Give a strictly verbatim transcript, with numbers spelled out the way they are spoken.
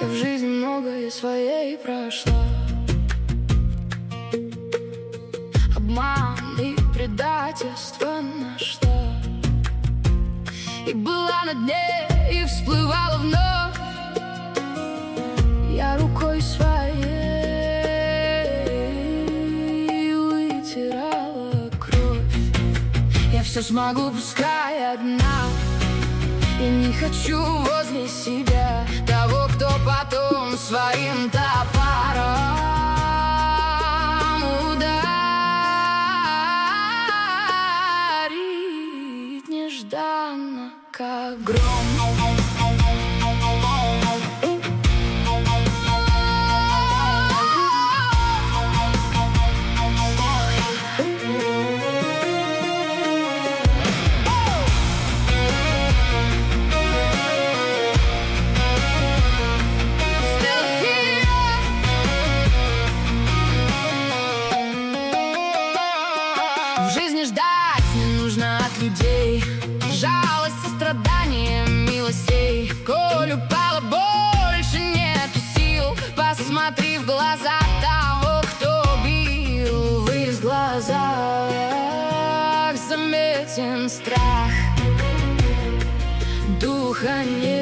Я в жизни многое своей прошла. Обман и предательство нашла. И была на дне, и всплывала вновь. Я рукой своей вытирала кровь. Я все смогу, пускай одна. И не хочу возле себя того, кто потом своим топором ударит нежданно, как гром. В жизни ждать не нужно от людей жалость, сострадание, милостей. Коль упала, больше нету сил. Посмотри в глаза того, кто бил. В их глазах заметен страх. Духа нет.